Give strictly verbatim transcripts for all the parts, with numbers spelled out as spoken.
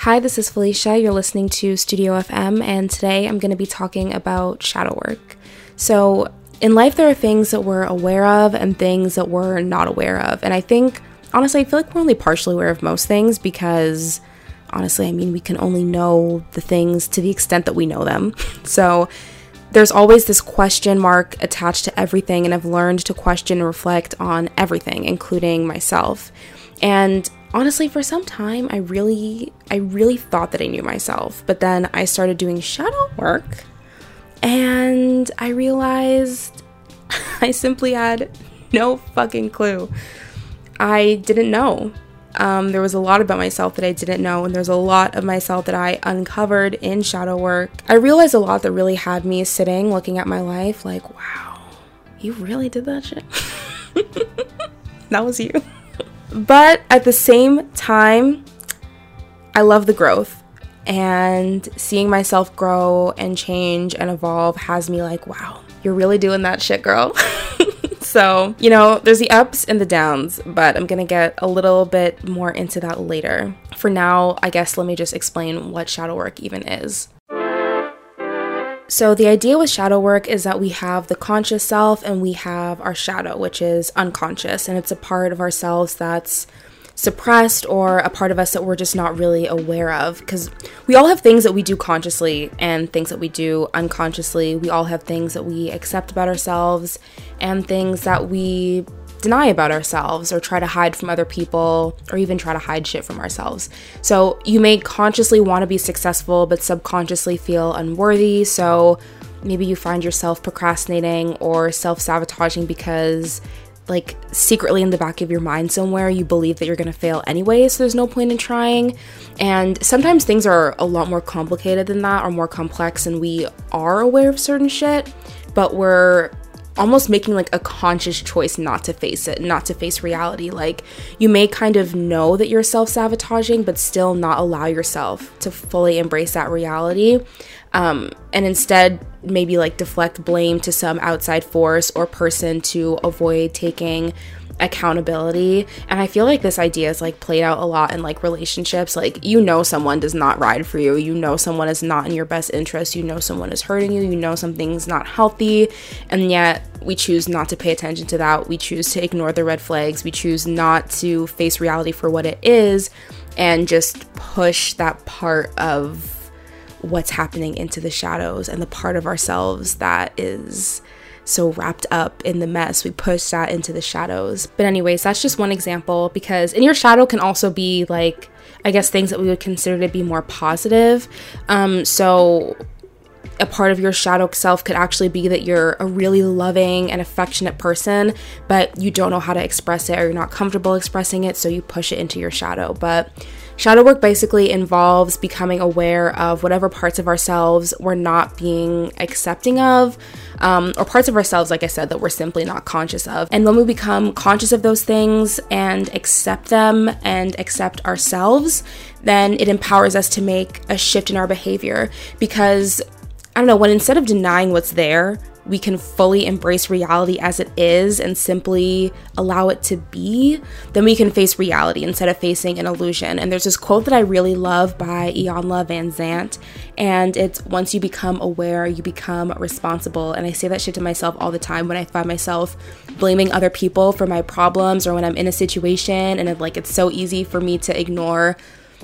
Hi, this is Felicia. You're listening to Studio F M, and today I'm going to be talking about shadow work. So, in life, there are things that we're aware of and things that we're not aware of. And I think, honestly, I feel like we're only partially aware of most things because, honestly, I mean, we can only know the things to the extent that we know them. So, there's always this question mark attached to everything, and I've learned to question and reflect on everything, including myself. And honestly, for some time, I really, I really thought that I knew myself, but then I started doing shadow work, and I realized I simply had no fucking clue. I didn't know. Um, there was a lot about myself that I didn't know, and there's a lot of myself that I uncovered in shadow work. I realized a lot that really had me sitting, looking at my life, like, wow, you really did that shit? That was you. But at the same time, I love the growth, and seeing myself grow and change and evolve has me like, wow, you're really doing that shit, girl. So, you know, there's the ups and the downs, but I'm gonna get a little bit more into that later. For now, I guess let me just explain what shadow work even is. So the idea with shadow work is that we have the conscious self and we have our shadow, which is unconscious, and it's a part of ourselves that's suppressed or a part of us that we're just not really aware of, because we all have things that we do consciously and things that we do unconsciously. We all have things that we accept about ourselves and things that we deny about ourselves or try to hide from other people or even try to hide shit from ourselves. So you may consciously want to be successful but subconsciously feel unworthy, so maybe you find yourself procrastinating or self-sabotaging because like secretly in the back of your mind somewhere you believe that you're gonna fail anyway, so there's no point in trying. And sometimes things are a lot more complicated than that or more complex, and we are aware of certain shit, but we're almost making like a conscious choice not to face it, not to face reality. Like you may kind of know that you're self-sabotaging but still not allow yourself to fully embrace that reality, um, and instead maybe like deflect blame to some outside force or person to avoid taking accountability. And I feel like this idea is like played out a lot in like relationships. Like, you know, someone does not ride for you, you know someone is not in your best interest, you know someone is hurting you, you know something's not healthy, and yet we choose not to pay attention to that. We choose to ignore the red flags. We choose not to face reality for what it is and just push that part of what's happening into the shadows, and the part of ourselves that is so wrapped up in the mess, we push that into the shadows. But anyways, that's just one example, because in your shadow can also be like, I guess, things that we would consider to be more positive. Um, so a part of your shadow self could actually be that you're a really loving and affectionate person, but you don't know how to express it or you're not comfortable expressing it, so you push it into your shadow. But shadow work basically involves becoming aware of whatever parts of ourselves we're not being accepting of, um, or parts of ourselves, like I said, that we're simply not conscious of. And when we become conscious of those things and accept them and accept ourselves, then it empowers us to make a shift in our behavior. Because, I don't know, when instead of denying what's there, we can fully embrace reality as it is and simply allow it to be, then we can face reality instead of facing an illusion. And there's this quote that I really love by Iyanla Vanzant, and it's, once you become aware, you become responsible. And I say that shit to myself all the time when I find myself blaming other people for my problems, or when I'm in a situation and it, like, it's so easy for me to ignore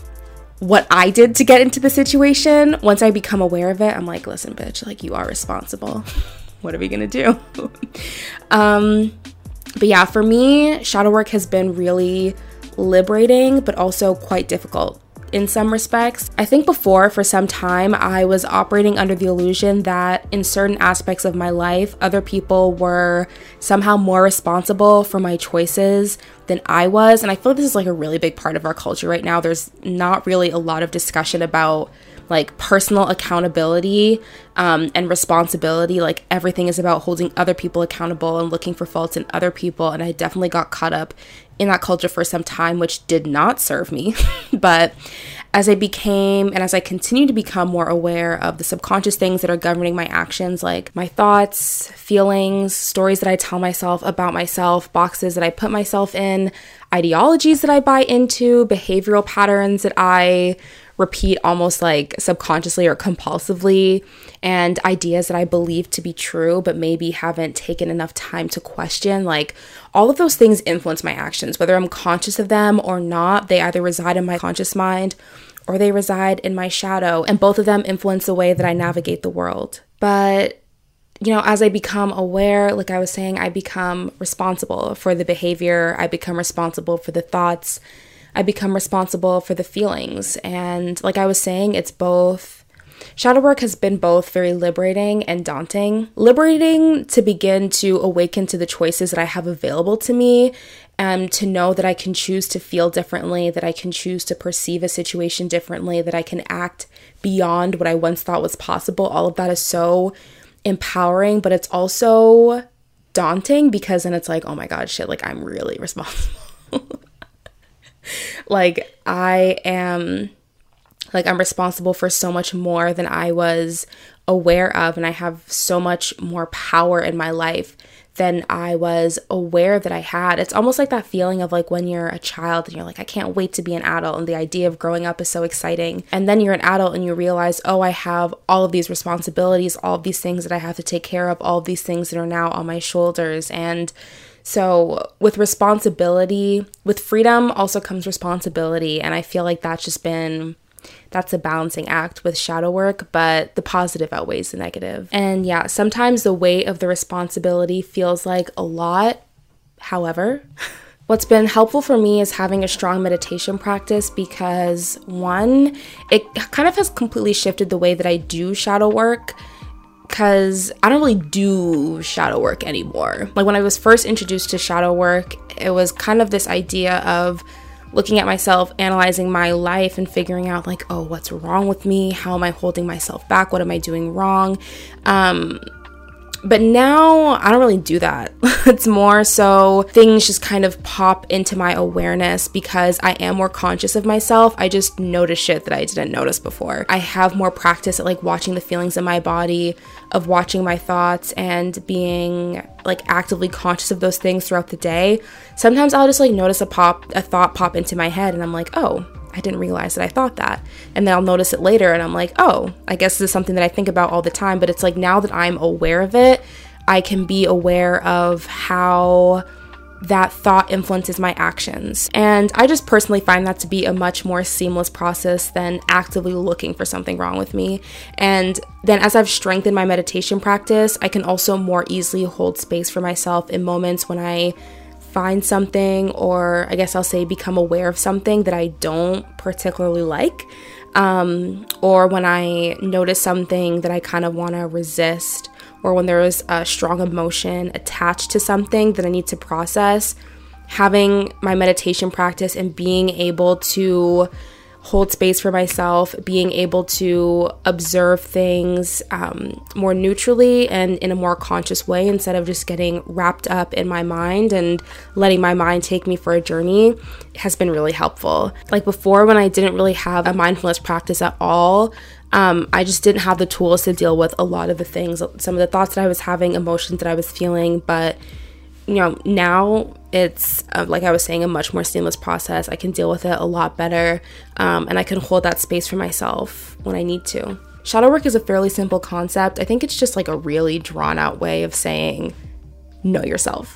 what I did to get into the situation. Once I become aware of it, I'm like, listen, bitch, like, you are responsible. What are we gonna do? um, but yeah, for me, shadow work has been really liberating, but also quite difficult in some respects. I think before, for some time, I was operating under the illusion that in certain aspects of my life, other people were somehow more responsible for my choices than I was. And I feel like this is like a really big part of our culture right now. There's not really a lot of discussion about like personal accountability um, and responsibility. Like, everything is about holding other people accountable and looking for faults in other people. And I definitely got caught up in that culture for some time, which did not serve me. But as I became and as I continue to become more aware of the subconscious things that are governing my actions, like my thoughts, feelings, stories that I tell myself about myself, boxes that I put myself in, ideologies that I buy into, behavioral patterns that I repeat almost like subconsciously or compulsively, and ideas that I believe to be true but maybe haven't taken enough time to question. Like, all of those things influence my actions, whether I'm conscious of them or not. They either reside in my conscious mind or they reside in my shadow, and both of them influence the way that I navigate the world. But you know, as I become aware, like I was saying, I become responsible for the behavior, I become responsible for the thoughts, I become responsible for the feelings. And like I was saying, it's both, shadow work has been both very liberating and daunting. Liberating to begin to awaken to the choices that I have available to me, and to know that I can choose to feel differently, that I can choose to perceive a situation differently, that I can act beyond what I once thought was possible. All of that is so empowering, but it's also daunting, because then it's like, oh my god, shit, like I'm really responsible. Like I am, like I'm responsible for so much more than I was aware of, and I have so much more power in my life than I was aware that I had. It's almost like that feeling of like when you're a child and you're like, I can't wait to be an adult, and the idea of growing up is so exciting. And then you're an adult and you realize, oh, I have all of these responsibilities, all of these things that I have to take care of, all of these things that are now on my shoulders. And so with responsibility, with freedom also comes responsibility. And I feel like that's just been, that's a balancing act with shadow work, but the positive outweighs the negative. And yeah, sometimes the weight of the responsibility feels like a lot. However, what's been helpful for me is having a strong meditation practice, because one, it kind of has completely shifted the way that I do shadow work, because I don't really do shadow work anymore. Like when I was first introduced to shadow work, it was kind of this idea of looking at myself, analyzing my life, and figuring out like, oh, what's wrong with me? How am I holding myself back? What am I doing wrong? Um, but now I don't really do that. It's more so things just kind of pop into my awareness because I am more conscious of myself. I just notice shit that I didn't notice before. I have more practice at like watching the feelings in my body, of watching my thoughts, and being like actively conscious of those things throughout the day. Sometimes I'll just like notice a pop, a thought pop into my head, and I'm like, oh, I didn't realize that I thought that. And then I'll notice it later and I'm like, oh, I guess this is something that I think about all the time. But it's like, now that I'm aware of it, I can be aware of how that thought influences my actions. And I just personally find that to be a much more seamless process than actively looking for something wrong with me. And then as I've strengthened my meditation practice, I can also more easily hold space for myself in moments when I find something, or I guess I'll say become aware of something that I don't particularly like, um, or when I notice something that I kind of want to resist, or when there is a strong emotion attached to something that I need to process. Having my meditation practice and being able to hold space for myself, being able to observe things um, more neutrally and in a more conscious way, instead of just getting wrapped up in my mind and letting my mind take me for a journey, has been really helpful. Like before, when I didn't really have a mindfulness practice at all, um, I just didn't have the tools to deal with a lot of the things, some of the thoughts that I was having, emotions that I was feeling. But you know, now it's, uh, like I was saying, a much more seamless process. I can deal with it a lot better, um, and I can hold that space for myself when I need to. Shadow work is a fairly simple concept. I think it's just like a really drawn out way of saying, know yourself.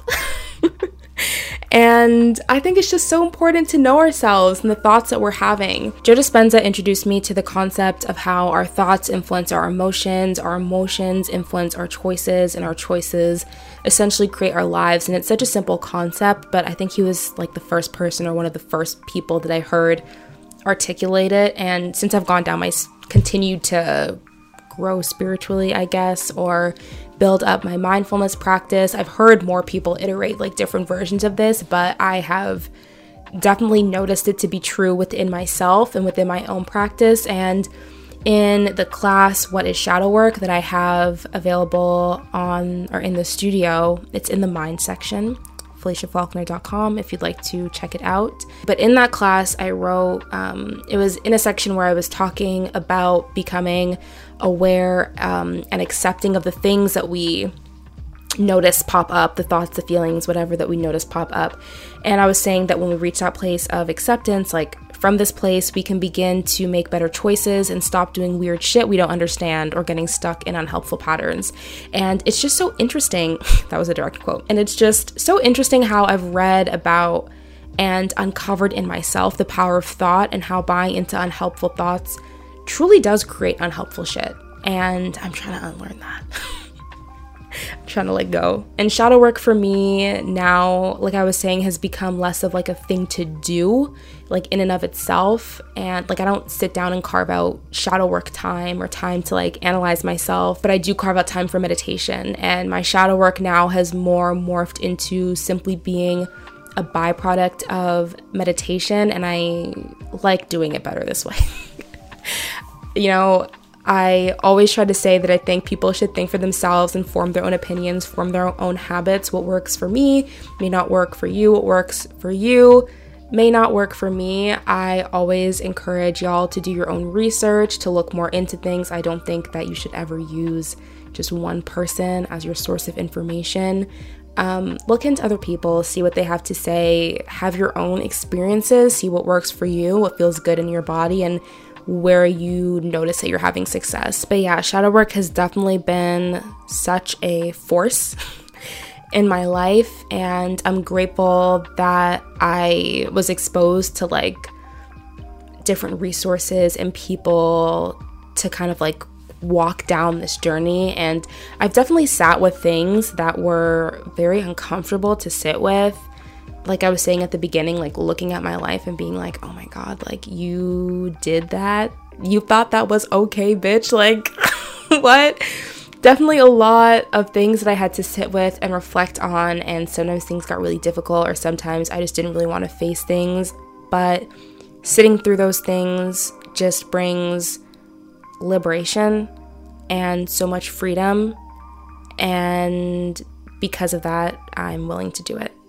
And I think it's just so important to know ourselves and the thoughts that we're having. Joe Dispenza introduced me to the concept of how our thoughts influence our emotions, our emotions influence our choices, and our choices essentially create our lives. And it's such a simple concept, but I think he was like the first person, or one of the first people that I heard articulate it. And since I've gone down my, continued to grow spiritually, I guess, or build up my mindfulness practice, I've heard more people iterate like different versions of this, but I have definitely noticed it to be true within myself and within my own practice. And in the class, What is Shadow Work, that I have available on, or in the studio, it's in the mind section, felicia faulkner dot com, if you'd like to check it out. But in that class, I wrote, um, it was in a section where I was talking about becoming aware um, and accepting of the things that we notice pop up, the thoughts, the feelings, whatever that we notice pop up. And I was saying that when we reach that place of acceptance, like from this place, we can begin to make better choices and stop doing weird shit we don't understand or getting stuck in unhelpful patterns. And it's just so interesting. That was a direct quote. And it's just so interesting how I've read about and uncovered in myself the power of thought and how buying into unhelpful thoughts truly does create unhelpful shit. And I'm trying to unlearn that. I'm trying to let go. And shadow work for me now, like I was saying, has become less of like a thing to do, like in and of itself. And like I don't sit down and carve out shadow work time or time to like analyze myself, but I do carve out time for meditation. And my shadow work now has more morphed into simply being a byproduct of meditation, and I like doing it better this way. You know, I always try to say that I think people should think for themselves and form their own opinions, form their own habits. What works for me may not work for you. What works for you may not work for me. I always encourage y'all to do your own research, to look more into things. I don't think that you should ever use just one person as your source of information. Um, look into other people, see what they have to say, have your own experiences, see what works for you, what feels good in your body, and where you notice that you're having success. But yeah, shadow work has definitely been such a force in my life, and I'm grateful that I was exposed to like different resources and people to kind of like walk down this journey. And I've definitely sat with things that were very uncomfortable to sit with. Like I was saying at the beginning, like looking at my life and being like, oh my God, like you did that? You thought that was okay, bitch? Like, what? Definitely a lot of things that I had to sit with and reflect on, and sometimes things got really difficult, or sometimes I just didn't really want to face things. But sitting through those things just brings liberation and so much freedom, and because of that, I'm willing to do it.